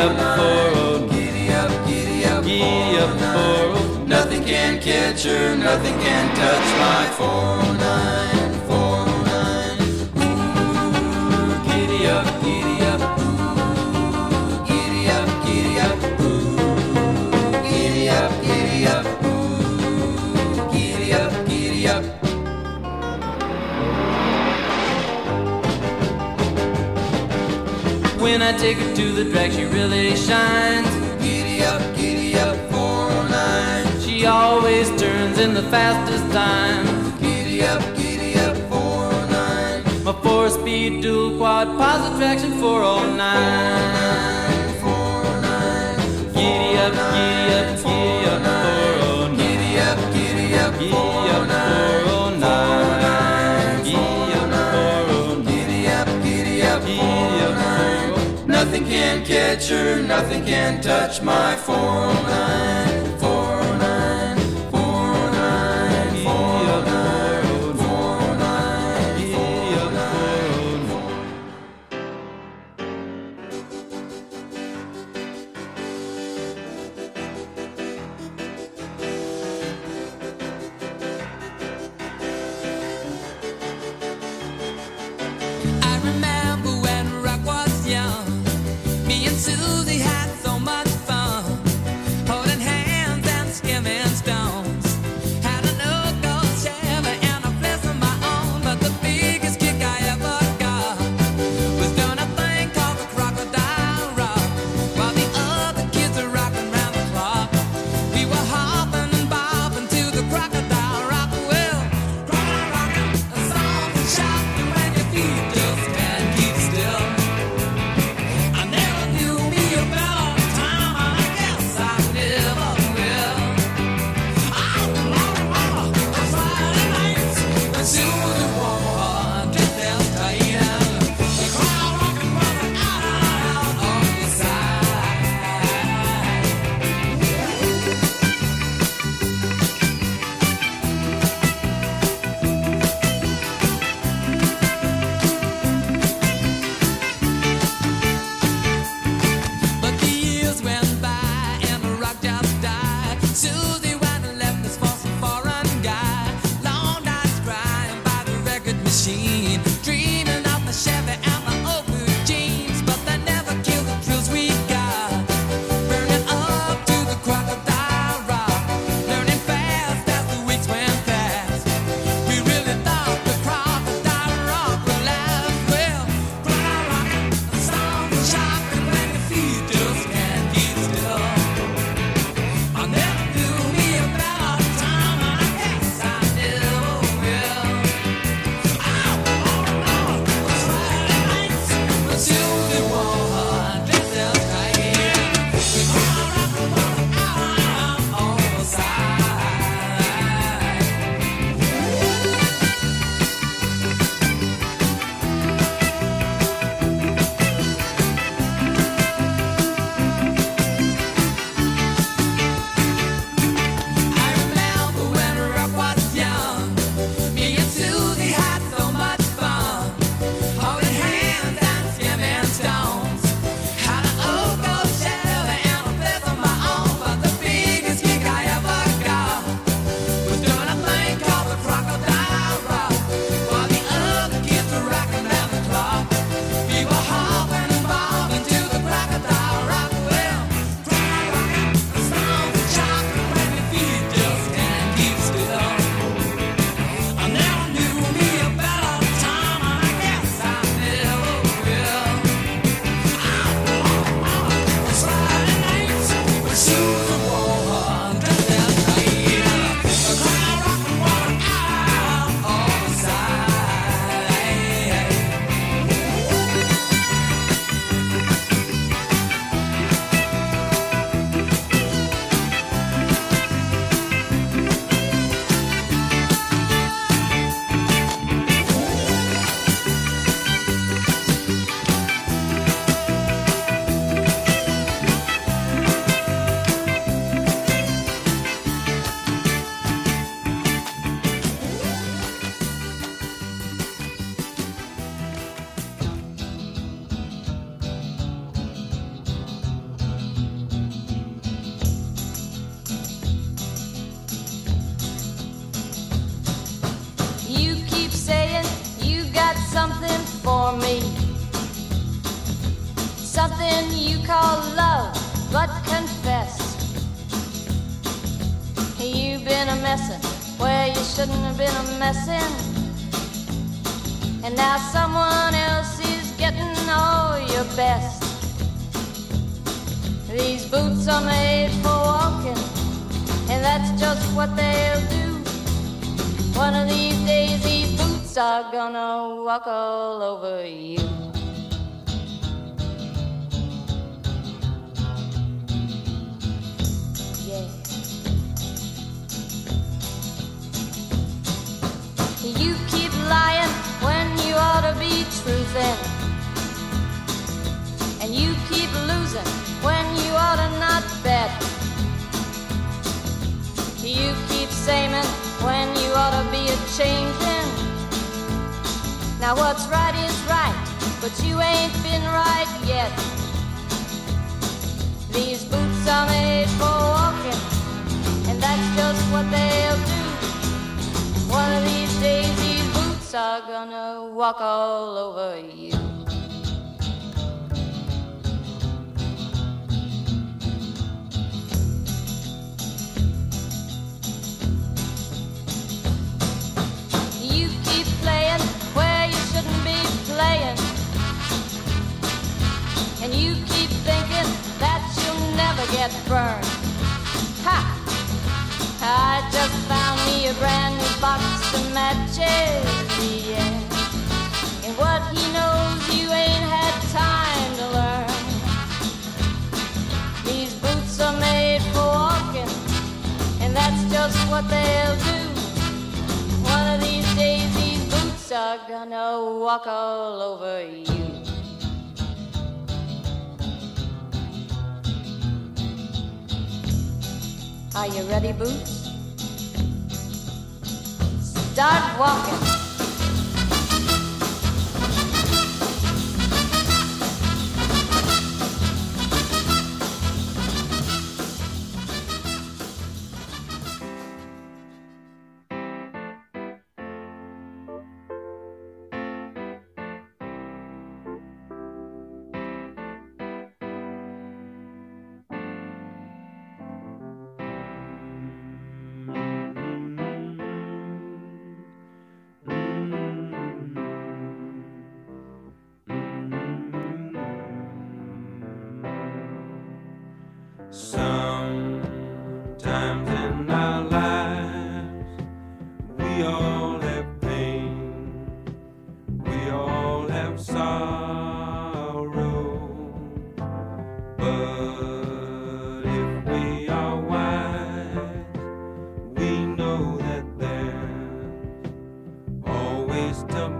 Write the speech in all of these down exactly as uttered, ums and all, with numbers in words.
up four oh nine. Giddy up, giddy up, Giddy up four oh nine. nothing can catch her, nothing can touch my four oh nine, four oh nine. Ooh, giddy up, giddy up, ooh, giddy up, giddy up, ooh, giddy up, giddy up, ooh, giddy up, giddy up. When I take her to the drag, she really shines. Giddy up, giddy up, four oh nine. She always turns in the fastest time. Giddy up, giddy up, four oh nine. My four-speed dual quad positive traction four oh nine. four oh nine. Giddy up, giddy up, giddy up four oh nine. Giddy up, giddy up, Giddy four up oh nine. four oh nine. Giddy up four oh nine. Giddy up, giddy up, Giddy four oh up nine. four oh nine. Nothing can catch her, nothing can touch my four oh nine, four oh nine, four oh nine, four oh nine, four oh nine, Giddy up four oh nine. I remember when rock was young. Me and Susie had so much fun, holding hands for me. Something you call love, but confess you've been a messin' where you shouldn't have been a messin', and now someone else is getting all your best. These boots are made for walking, and that's just what they'll do. One of these days these boots are gonna walk all over you. Yeah. You keep lying when you ought to be truthin', and you keep losing when you ought to not bet. You keep saying when you ought to be a-changin'. Now what's right is right, but you ain't been right yet. These boots are made for walking, and that's just what they'll do. One of these days these boots are gonna walk all over you. And you keep thinking that you'll never get burned. Ha! I just found me a brand new box of matches, yeah. And what he knows you ain't had time to learn. These boots are made for walking, and that's just what they'll do. One of these days these boots are gonna walk all over you. Are you ready, Boots? Start walking. Sometimes in our lives we all have pain, we all have sorrow, but if we are wise, we know that there's always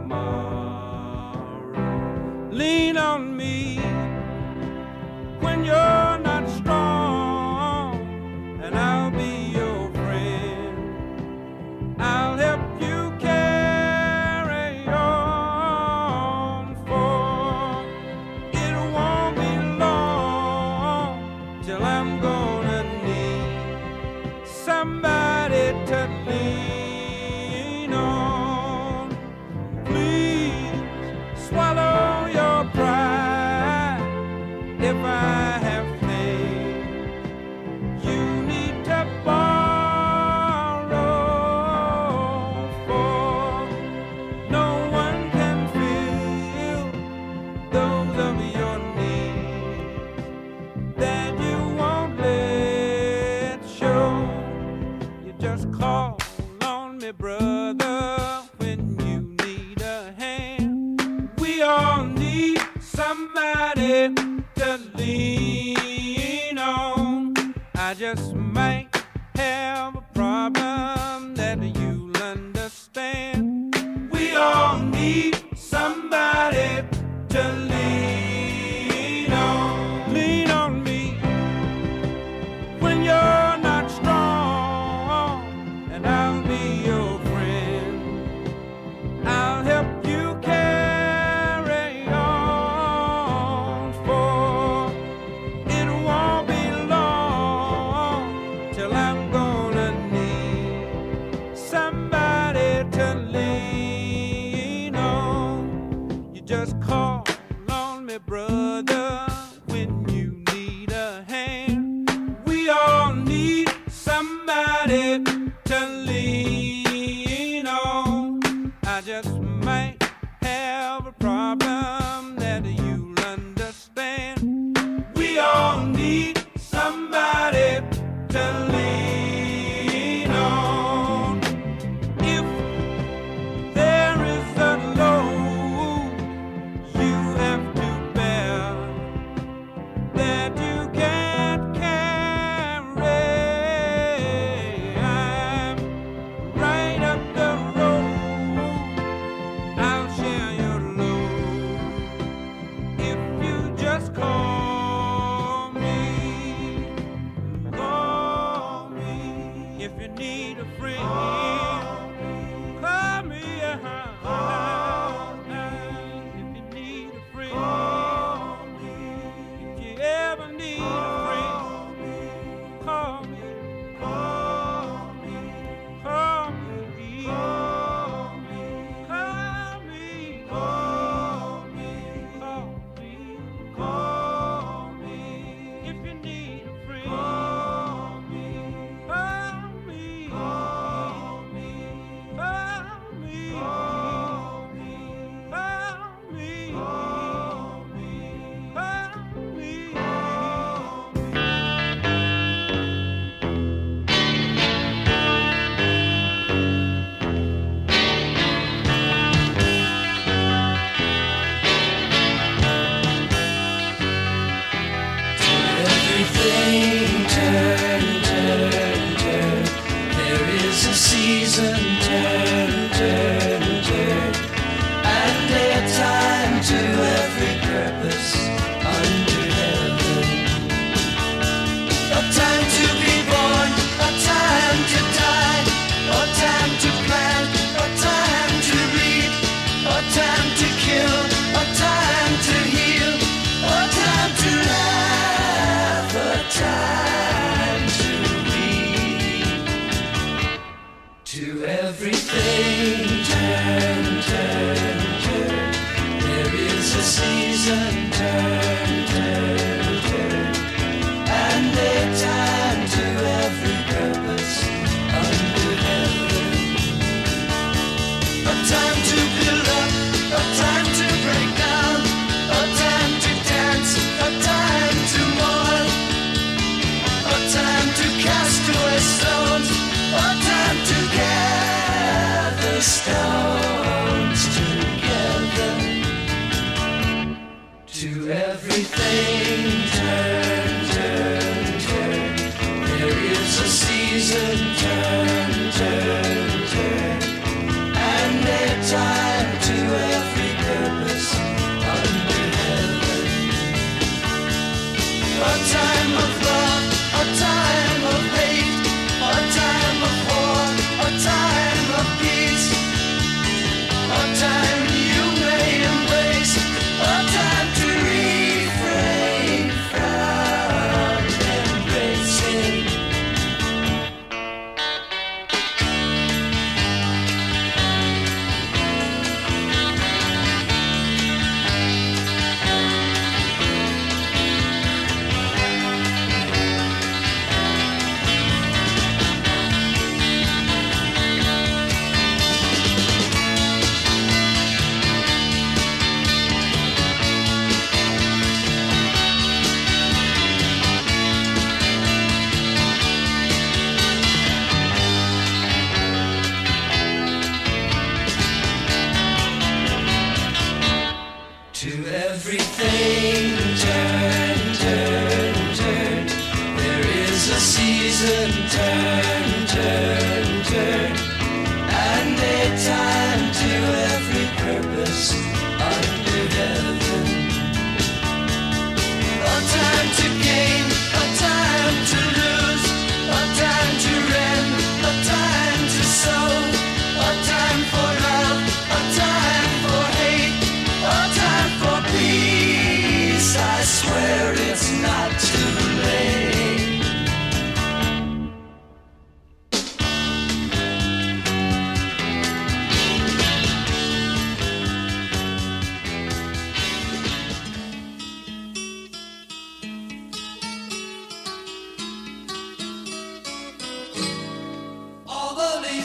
tomorrow. Lean on me when you're not strong, and I'll be your friend. I'll help you carry on, for it won't be long till I'm gonna need somebody to lean on. Please swallow your pride if I have things you need to borrow, for no one can fill those of your needs that you won't let show. You just call on me, brother, when you need a hand. We all need somebody to lean on. I just might have a problem that you'll understand. We all need somebody to lean on. Lean on me when you're not strong, and I'll be your friend. I'll help you carry on, for other when you need a hand. We all need somebody to lean on. I just might have a problem that you'll understand. We all need somebody to lean on. If there is a load you have to bear that you can't carry, I'm right up the road. I'll share your load if you just call me, call me. If you need a friend, call me. uh-huh. If you need a friend, if you ever need a friend, call me, call me, call me, call me, call me, call me, call me. If you need a friend, call me, call me, call me, call me, call me, call me, call me, call me. Everything turn, turn, turn. There is a season, turn, turn, turn. And a time to every purpose under heaven. A time to be born, a time to die, a time to plant, a time to reap, a time to kill, a time to heal, a time to laugh, a time to weep. To everything turn, turn, turn. There is a season, turn, turn, turn. And a time to every purpose under heaven. A time to build up, a time to break down, a time to dance, a time to mourn, a time to cast away stones, a time to gather stones together. To everything turn, turn, turn. There is a season, turn, turn, turn. And a time to every purpose under heaven. A time of love, a time of hate, a time of war, a time of peace, a time you may embrace, a time to refrain from embracing. To everything turn, turn, turn. There is a season, turn, turn, turn. And a time to every purpose under heaven. A time to gain, a time to lose, a time to rend, a time to sow, a time for love, a time for hate, a time for peace. I swear it's not too late.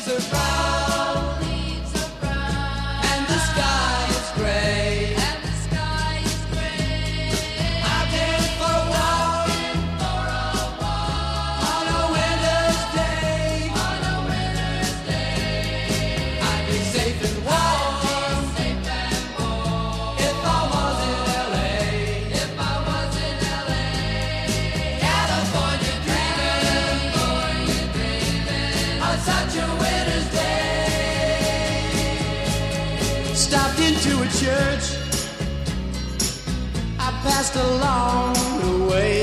leaves are brown, and the sky is gray. Out there for a walk on a winter's day. I'd be safe and warm if I was in L A. California dreaming on such a winter's day. Stopped into a church I passed along the way.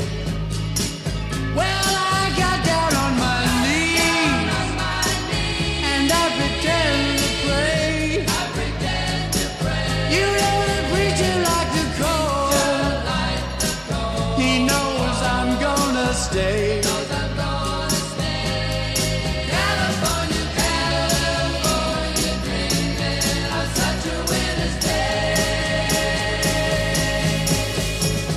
Well, I got down on my knees and I pretend to pray. You know the preacher like the cold. He knows I'm gonna stay. California, California dreaming on such a winter's day.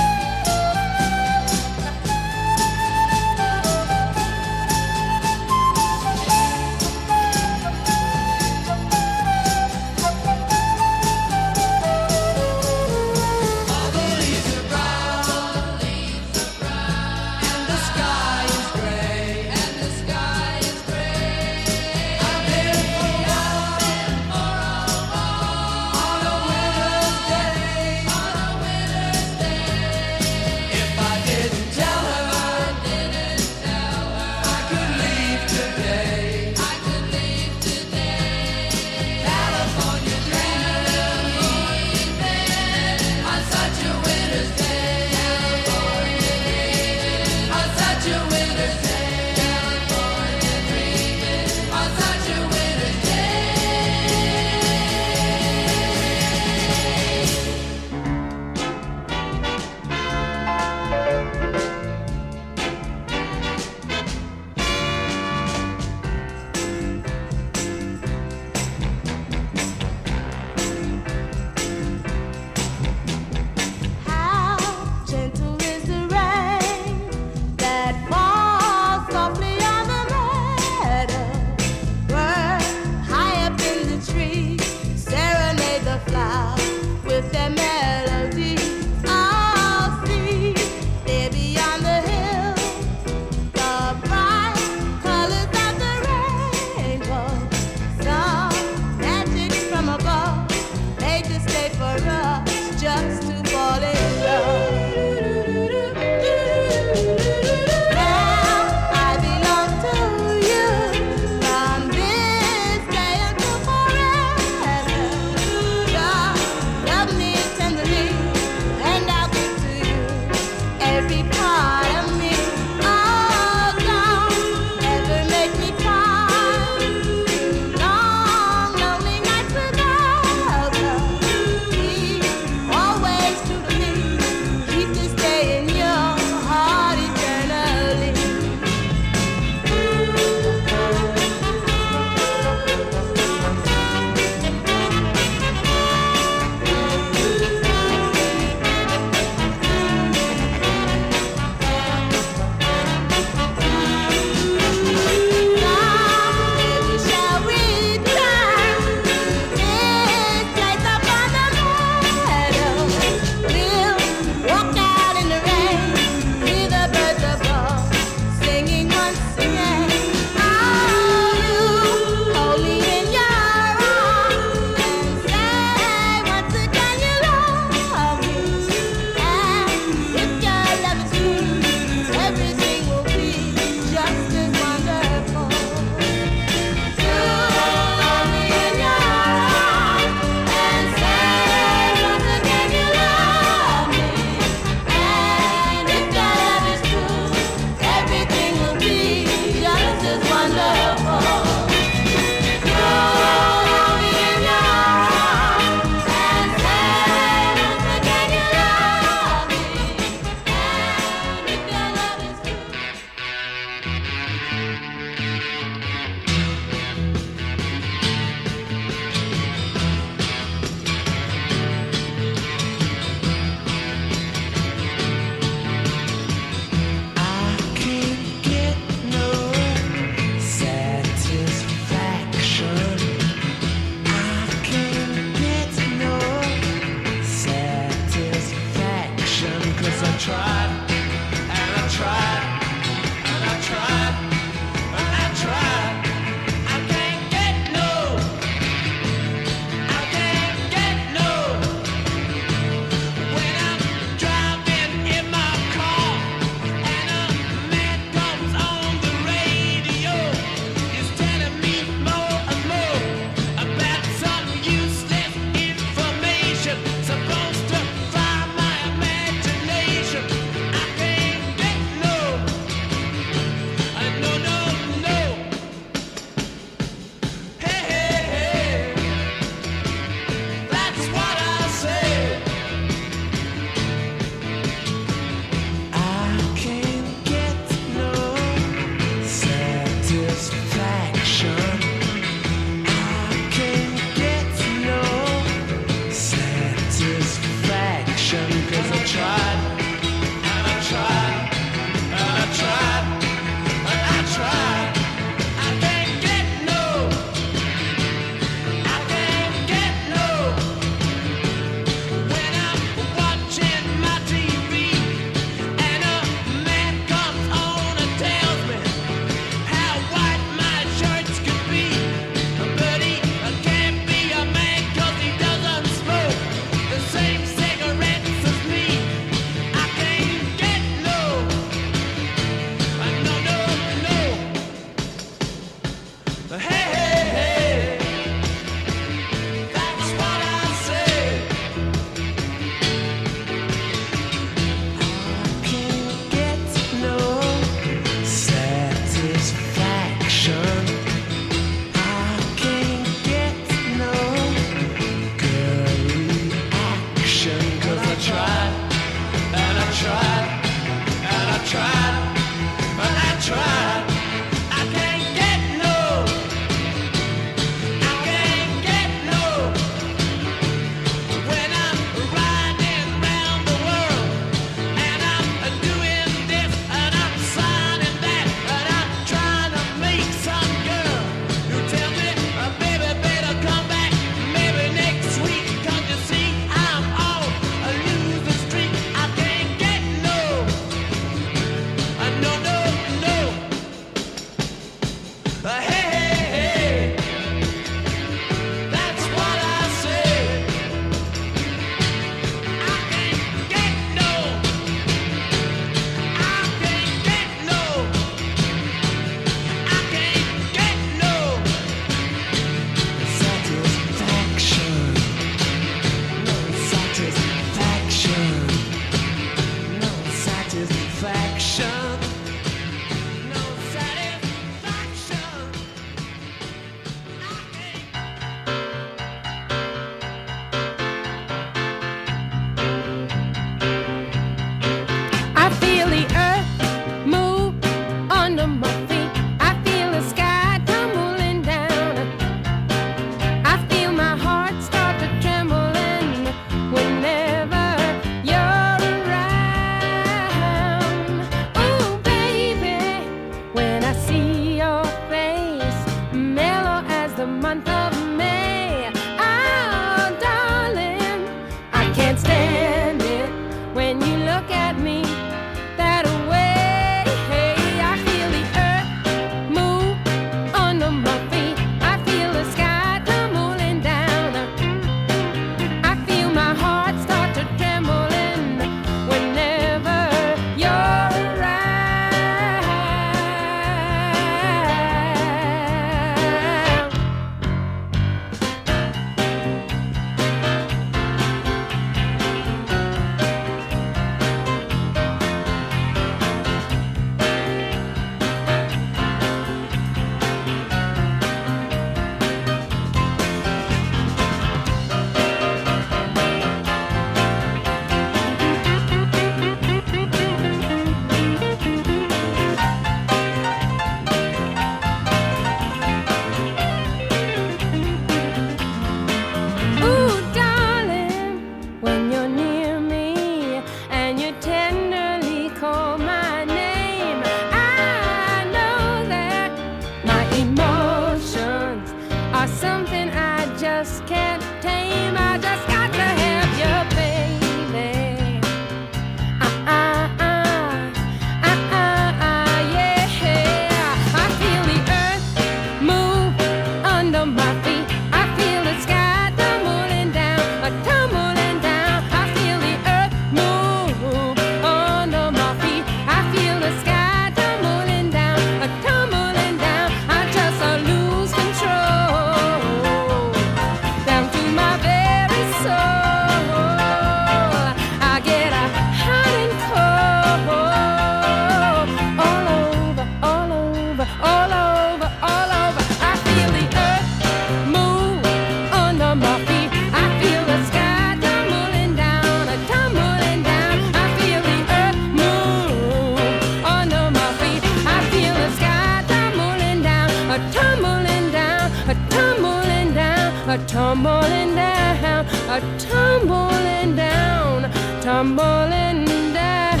are tumbling down, tumbling down.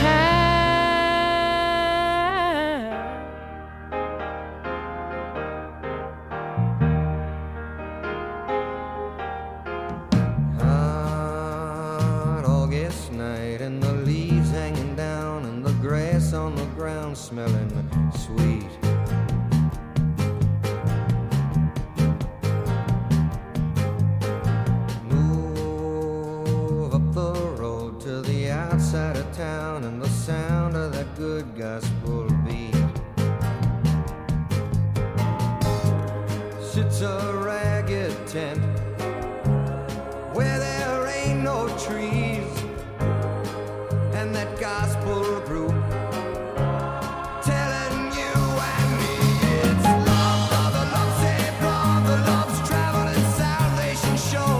Hot August night and the leaves hanging down and the grass on the ground smelling sweet. Outside of town and the sound of that good gospel beat. Sits a ragged tent where there ain't no trees, and that gospel group telling you and me it's love, brother, love, say brother, love's traveling salvation show.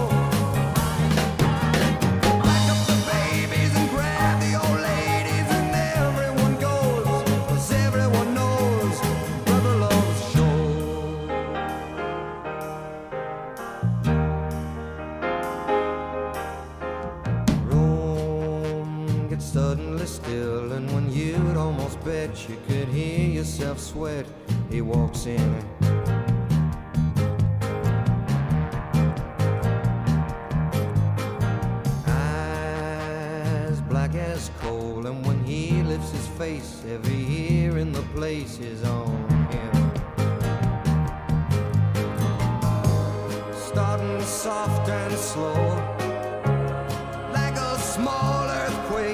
Suddenly still, and when you'd almost bet you could hear yourself sweat, he walks in. Eyes black as coal, and when he lifts his face, every ear in the place is on him. Starting soft and slow, like a small earthquake.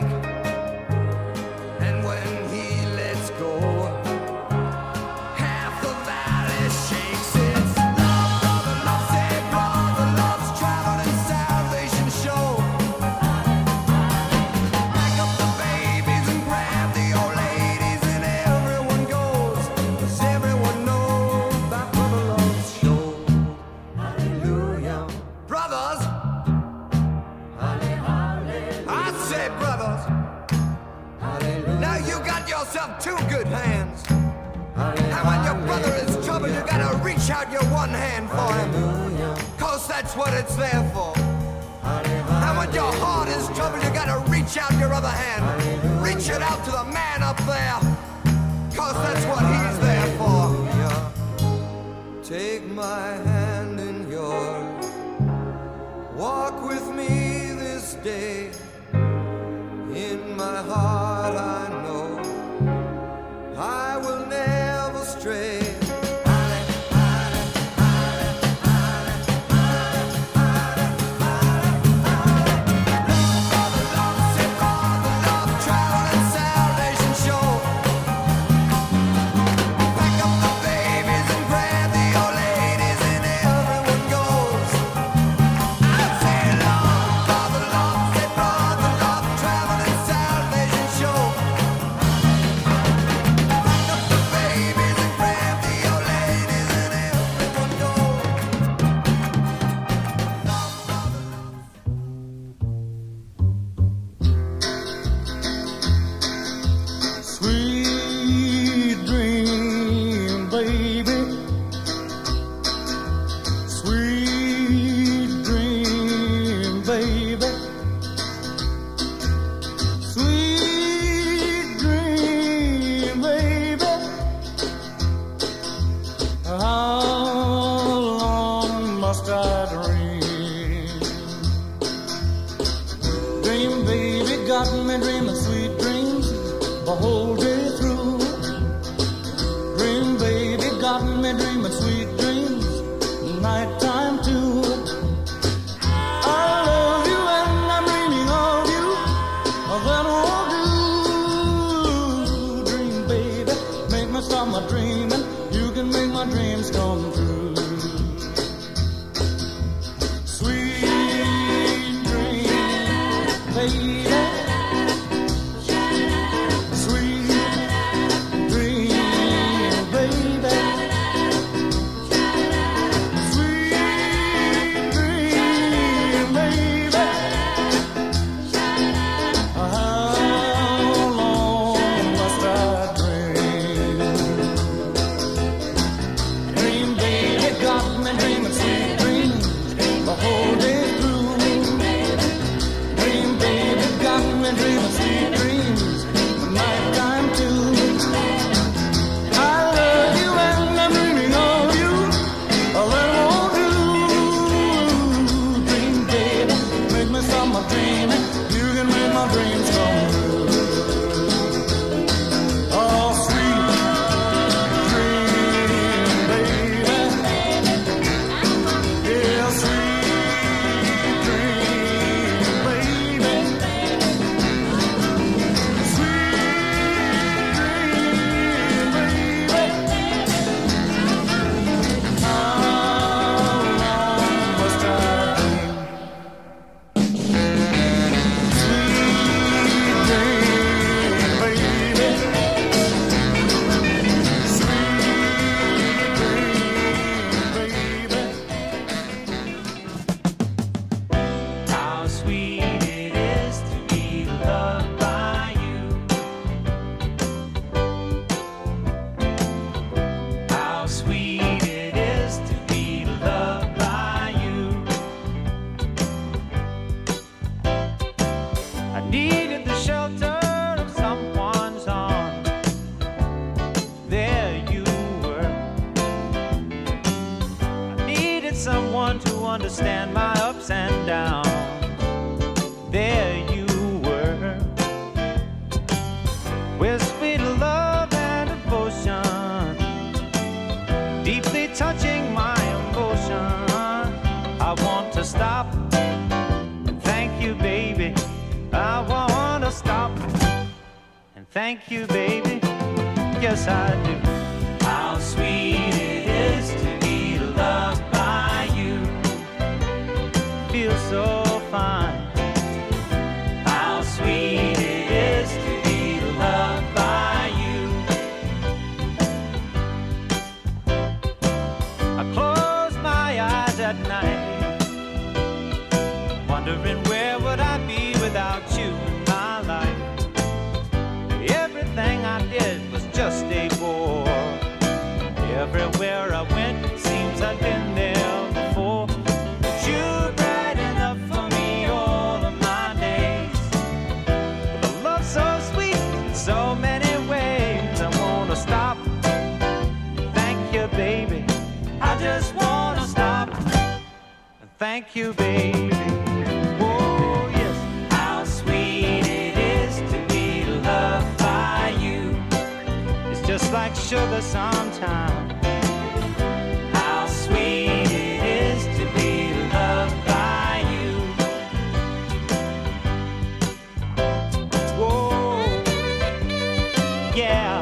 Two good hands. And when your brother is trouble, you gotta reach out your one hand for him, cause that's what it's there for. And when your heart is trouble, you gotta reach out your other hand. Reach it out to the man up there, cause that's what he's there for. Take my hand in yours, walk with me this day. In my heart I know I will never stray. Sweet I'm a dreaming, you can make my dreams come true. Oh, sweet dream, baby. Yeah, sweet dream, baby. Sweet dream, baby. How long must I dream? Sweet dream, baby. Sweet dream, baby. How sweet it is to be loved by you. How sweet it is to be loved by you. I needed the shelter of someone's arms. There you were. I needed someone to understand my ups and downs. There you were. With sweet love and devotion, deeply touching my emotion. I want to stop and thank you, baby. I want to stop and thank you, baby. Yes, I do. How sweet it is to be loved by you. Feels so fine. How sweet it is to be loved by you. I close my eyes at night, wondering where would I be without you in my life. Everything I did was just a bore. Everywhere I went, it seems I'd been there before. But you're bright enough for me all of my days. With a love so sweet in so many ways, I wanna stop. Thank you, baby. I just wanna stop. Thank you, baby. Oh, yes. How sweet it is to be loved by you. It's just like sugar sometimes. How sweet it is to be loved by you. Whoa, yeah.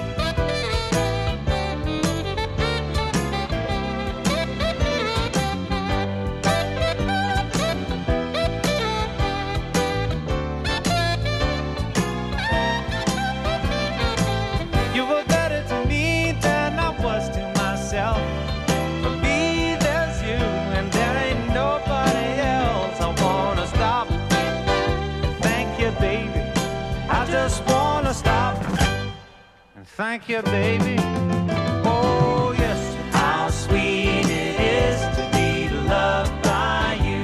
You were better to me than I was to myself. For me, there's you, and there ain't nobody else. I wanna stop. Thank you, baby. I just wanna stop. And thank you, baby. Oh, yes. How sweet it is to be loved by you.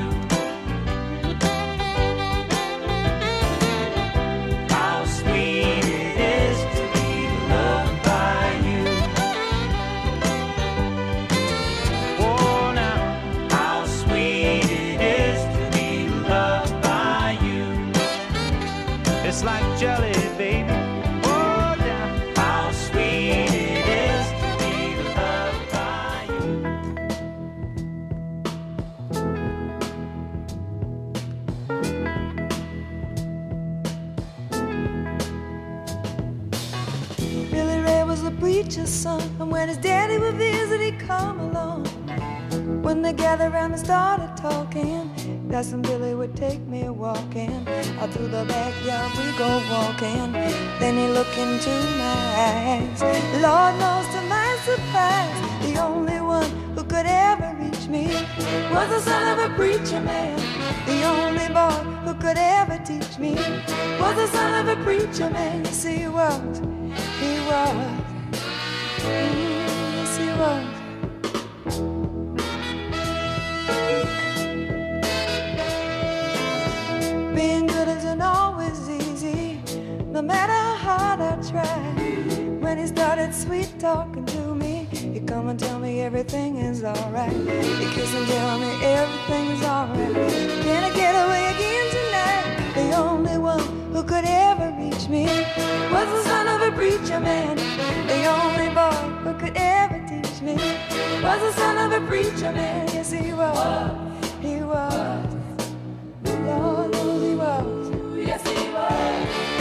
How sweet it is to be loved by you. Oh, now, how sweet it is to be loved by you. It's like jelly, baby. Oh, now, how sweet it is to be loved by you. Billy Ray was a preacher's son, and when his daddy would visit, he'd come along. When they gathered around and started talking, Cousin Billy would take me walking. Out through the backyard we go walking. Then he looked into my eyes. Lord knows to my surprise, the only one who could ever reach me was the son of a preacher man. The only boy who could ever teach me was the son of a preacher man. Yes, he was, he was, mm, yes, he was. Being good isn't always easy, no matter how hard I try. When he started sweet talking to me, he come and tell me everything is alright. He kiss and tell me everything is alright. Can I get away again tonight? was the son of a preacher man. Yes, he was. He was. Lord knows he was. Yes, he was.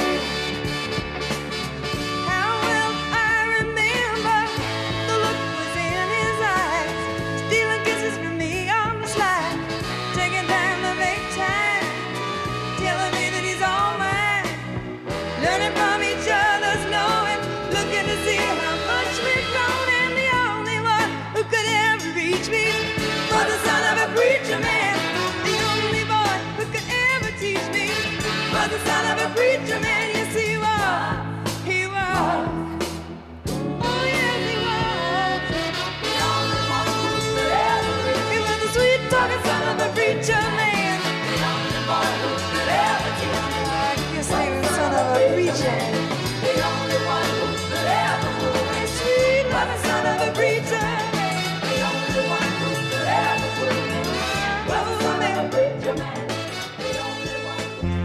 How well I remember the look was in his eyes, stealing kisses from me on the slide, taking time to make time, telling me that he's all mine, learning from each other's knowing, looking to see how much we've grown, and the only one who could ever reach me was the son of a preacher man. The only boy who could ever teach me was the son of a preacher man. Yes, he was. He was. Oh, yes, he was. The only one who could ever reach me. He was the sweet talking son of a preacher man. The only boy who could ever teach me. I guess he was son of a preacher. The only one who could ever fool me. Sweet talking son of a preacher man. The only one who could ever fool me was the son of a preacher man. The only one.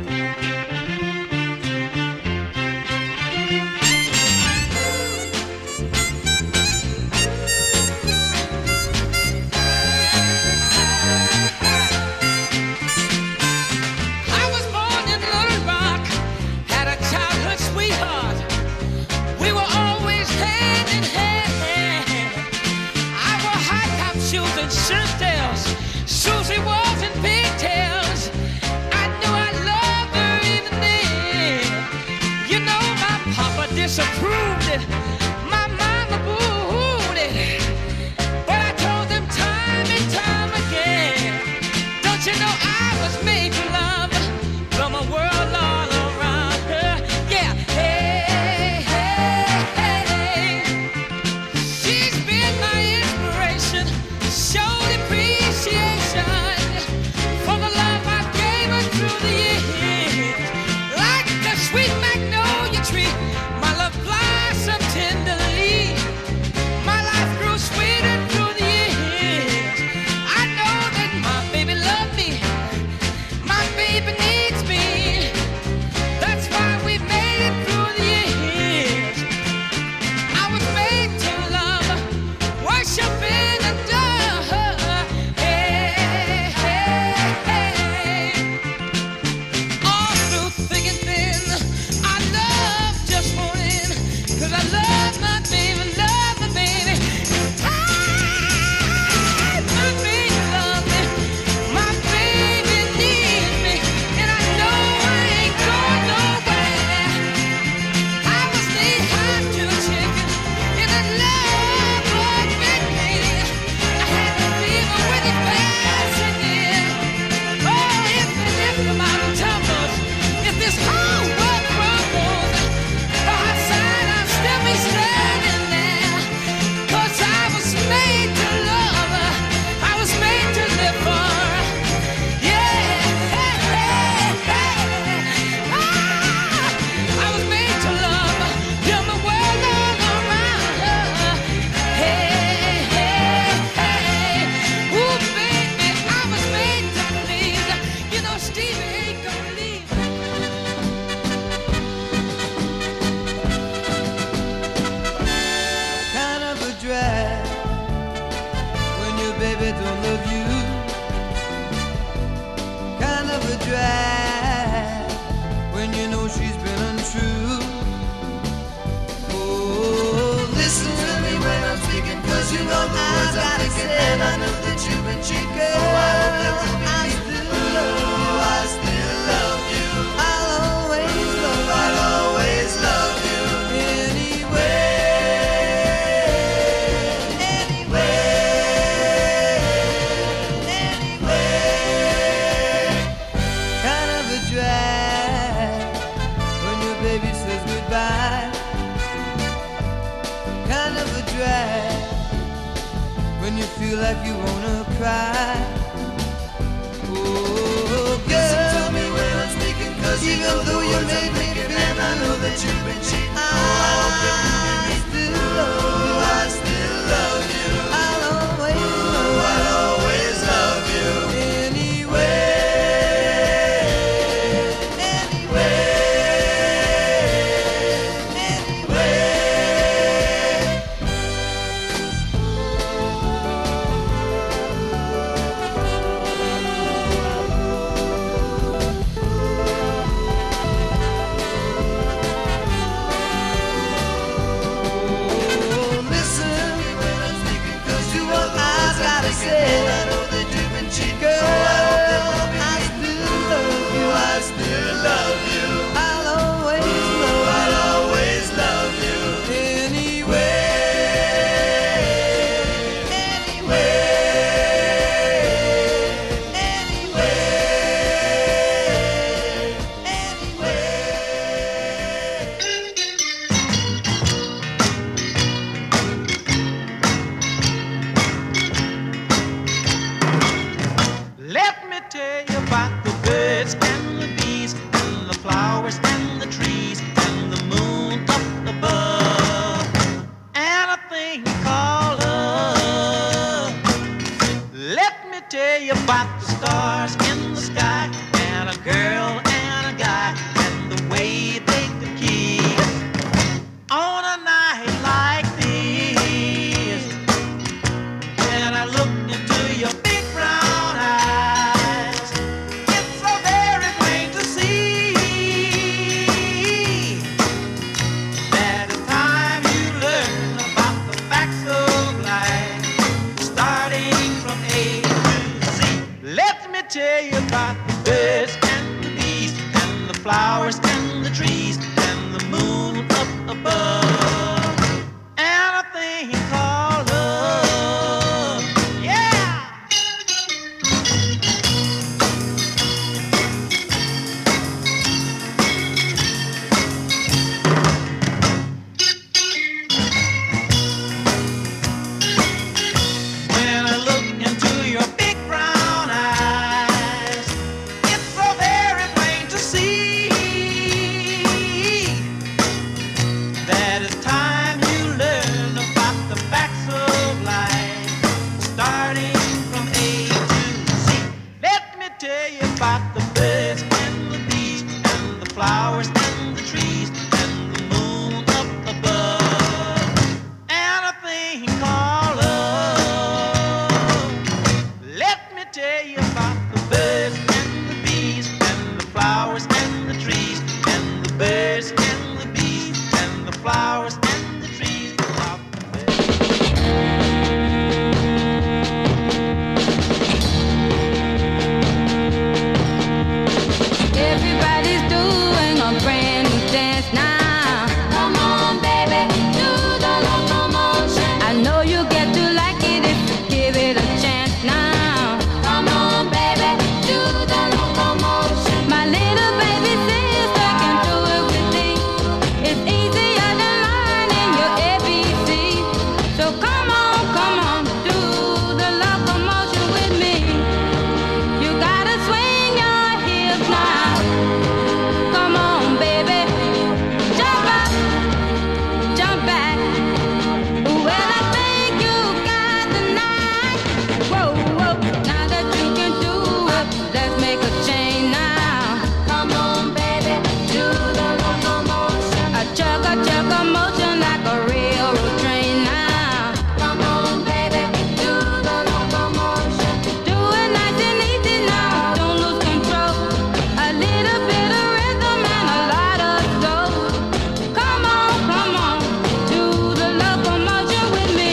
I was born in Little Rock, had a childhood sweetheart. We were always hand in hand. I wore high top shoes and shirt tails. Susie was in pigtails. I knew I loved her even then. You know my papa disapproved it. My mama booed it. But I told them time and time again, don't you know I was made to love from a world all around her? Yeah, hey, hey, hey. She's been my inspiration, showed appreciation for the love I gave her through the years. Like the sweet magnolia tree, my love blossomed tenderly. My life grew sweeter through the years. I know that my baby loved me. My baby needs me. That's why we made it through the years. I was made to love, worship and adore her. Hey, hey, hey. All through thick and thin, I love just won't end. 'Cause I love my baby, love my baby. Ah, my baby loves me. My baby needs me. And I know I ain't going nowhere. I was knee high to a chicken in a love bug bit me. I had the fever with it passing in. Oh, if and if the mountain tumbles, if this whole world crumbles, by her side I'll still be standing there. 'Cause I was made to love her. I was made to live for her. Yeah, hey, hey, hey. Ah, I was made to love her. Build my world all around her. Hey, hey, hey. Ooh, baby, I was made to please. You know Stevie ain't gonna leave. Kind of a drag when your baby don't love you. Kind of a drag when you know she's been untrue. Oh, listen to me when I'm speaking, 'cause you know the words I'm thinking, and I know that you've been cheating. Oh, I hope that will be me. Oh, I still love you. I'll always love you. I'll always love you. Anyway. Kind of a drag when your baby says goodbye. Kind of a drag when you feel like you wanna cry. Oh, girl, listen to me when I'm speaking, 'cause even though you made me feel, and I know that you've been cheating. Oh, I hope that you still love you. I still love you. I'll always love you. I'll always love you. Anyway. Anyway. Anyway. about the birds and the bees and the flowers and the trees and the moon up above and a thing called love. Let me tell you about the birds and the bees and the flowers and the trees and the birds and the bees and the flowers and the trees. About the birds. Everybody's doing a brand new dance now. Come on, baby, do the locomotion. I know you get to like it if you give it a chance now. Come on, baby, do the locomotion. My little baby sister can do it with me. It's easier than learning your A B C. So come on, come on, do the locomotion with me. You gotta swing your hips now. Come on, baby, jump up, jump back. Well, I think you got the knack. Whoa, whoa, now that you can do it, let's make a change now. Come on, baby, do the locomotion. A chug a chug a motion like a railroad train now. Come on, baby, do the locomotion. Do it nice and easy now, don't lose control. A little bit of rhythm and a lot of soul. Come on, come on, do the locomotion with me.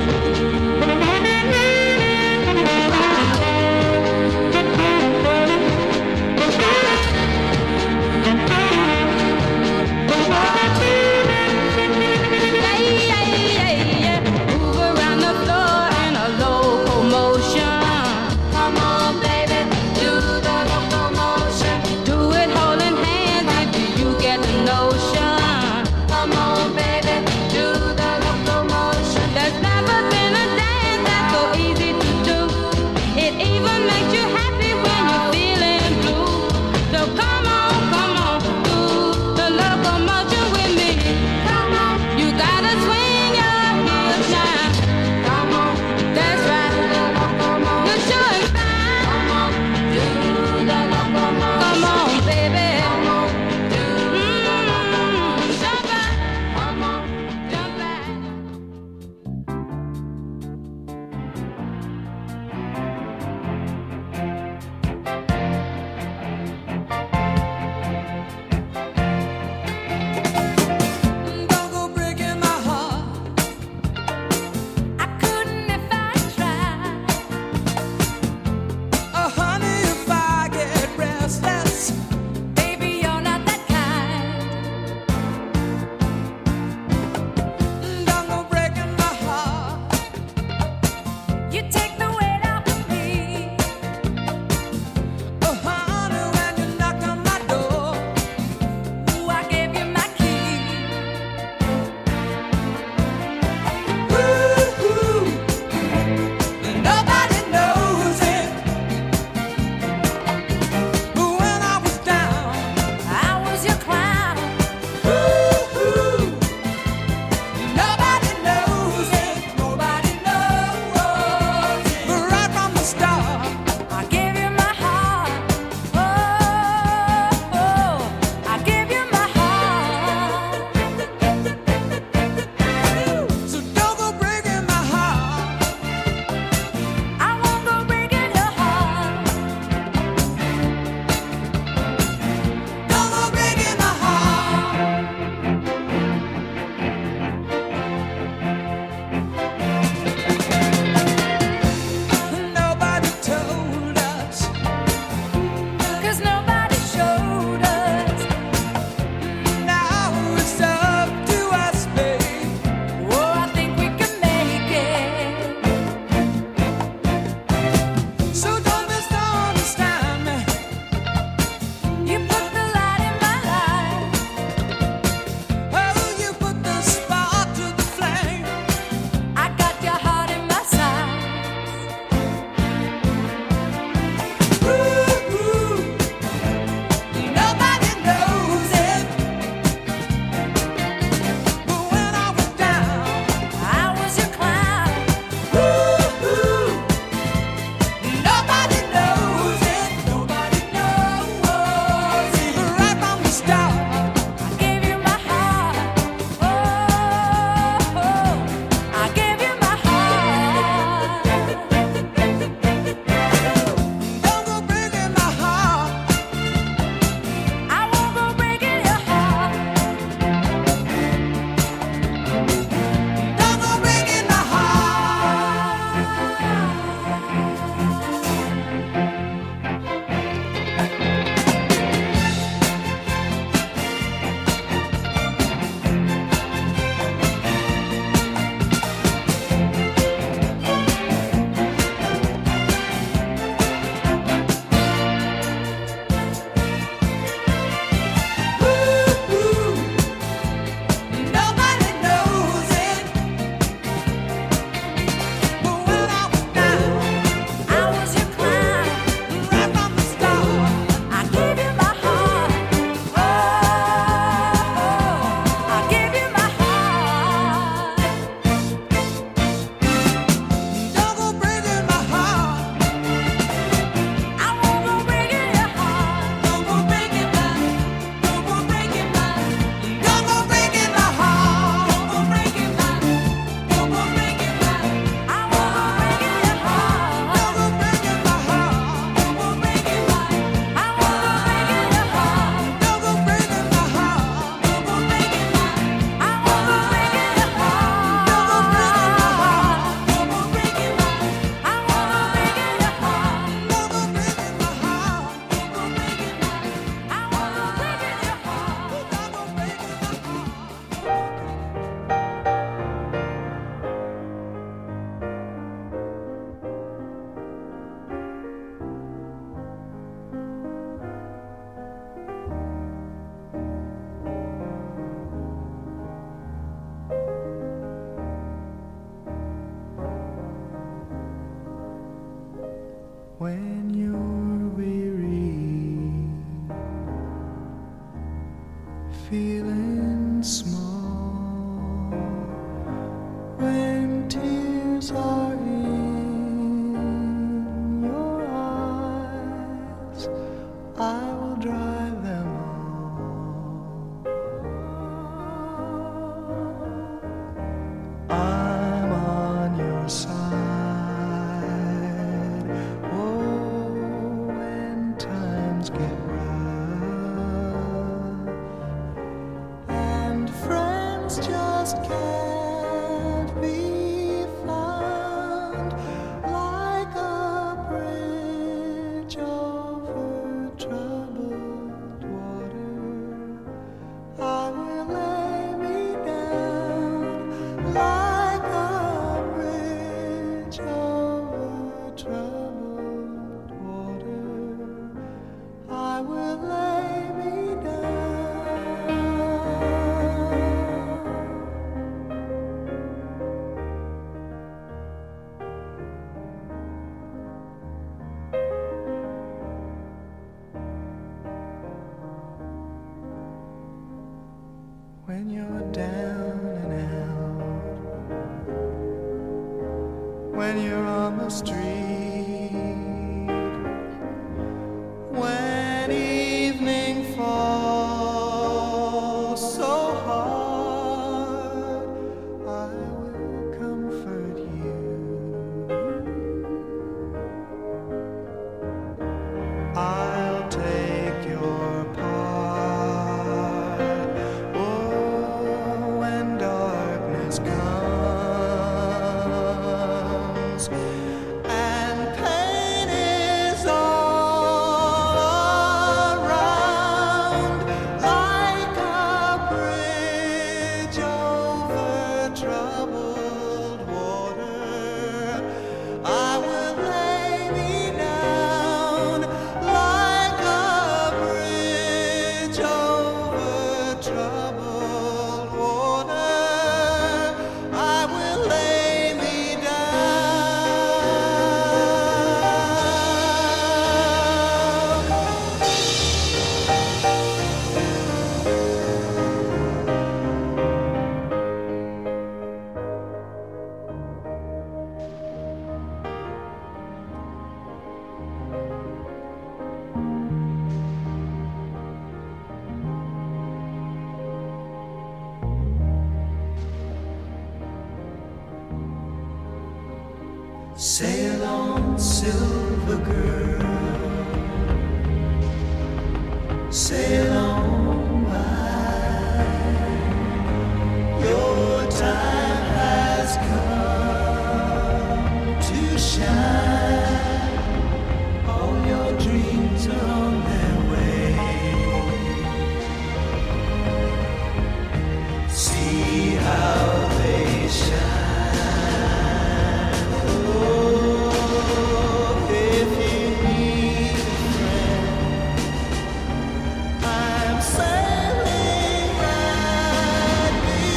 Yeah, yeah, yeah, yeah. Move around the floor in a locomotion. Come on, baby, do the locomotion. Do it holding hands if you get the notion. Come on, baby, do the locomotion. There's never been a dance that's so easy to do. It even makes you happy when you're feeling blue. So come on, come on, do the locomotion with me. Come on, you gotta swing your hips now. Come on, that's right. You're showing fine. Come on, do the locomotion. Come on, baby. Come on, do the locomotion. Jump back. Come on, jump back. feeling small when tears are in your eyes. I will dry them all. I'm on your side. Oh, when times get rough and friends just can't be found, like a bridge over troubled water, I will lay me down like a bridge over troubled water. I will lay me down. When you're down and out, when you're on the street, when evening falls so hard, I will comfort you. I'll take your part. Oh, when darkness comes and pain is all around, like a bridge over troubled water, I will lay me down like a bridge over troubled water. I will lay me Sail on, silver girl, sail on by. Your time has come to shine. All your dreams are on their way. See how they shine. Oh, if you need a friend, I'm sailing right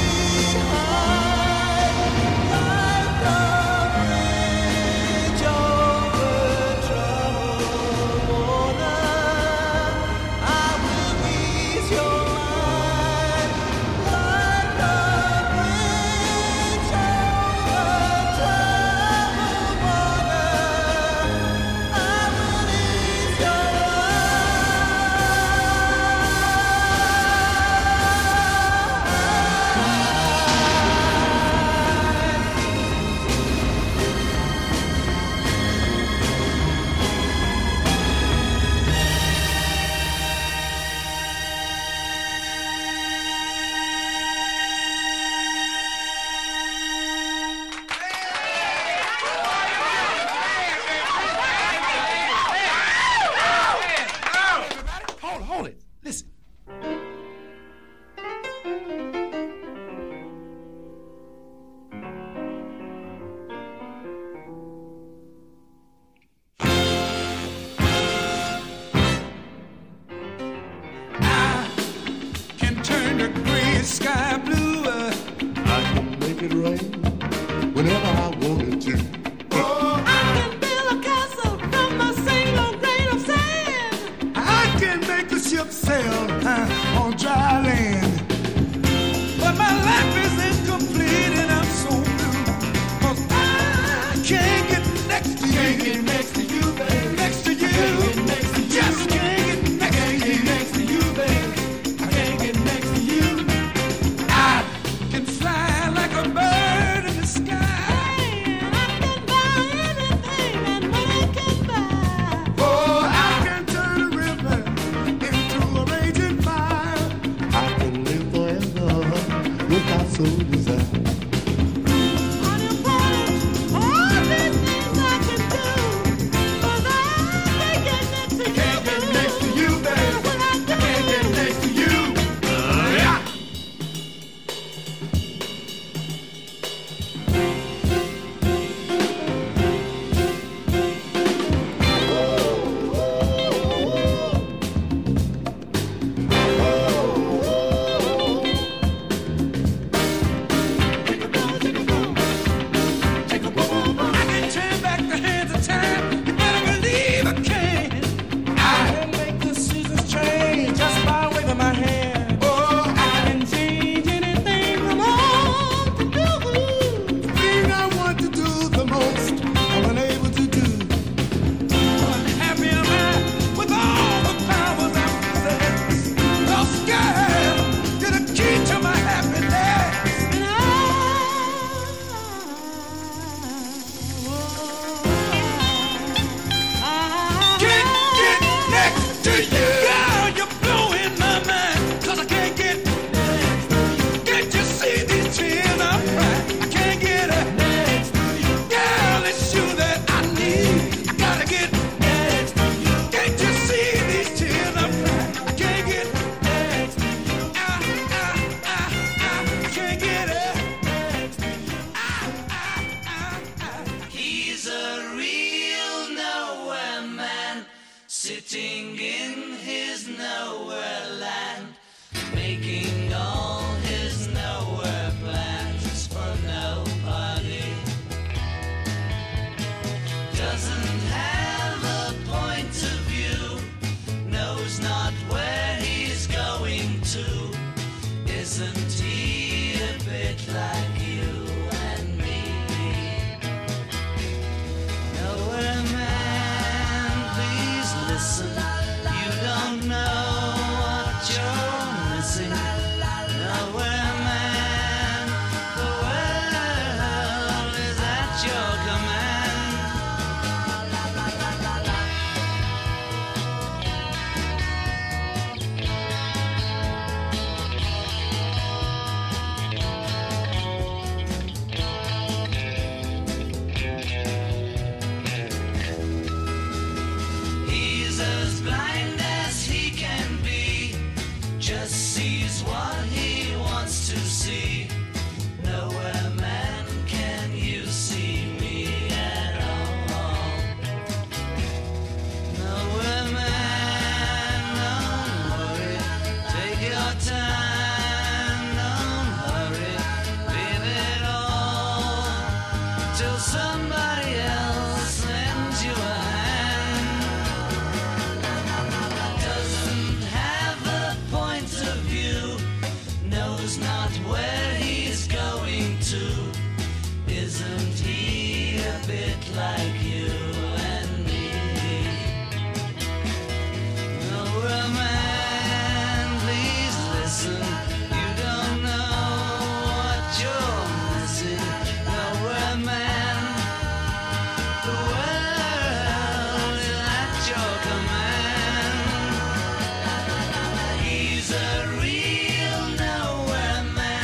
behind, like a bridge over troubled water. I will ease your mind, like a bridge over troubled water. I will ease your Hold, hold it. Listen. I can turn the gray sky blue. uh, I can make it rain whenever I wanted to. Oh, I can build a castle from a single grain of sand. I can make a ship sail uh, on dry land. absentee, a bit like you and me. Nowhere man, please listen. You don't know what you're missing. Nowhere man, the world is at your command. He's as blind as he can be, just sees what he wants to see. Nowhere man, can you see me at all? Nowhere man, don't worry, take your time.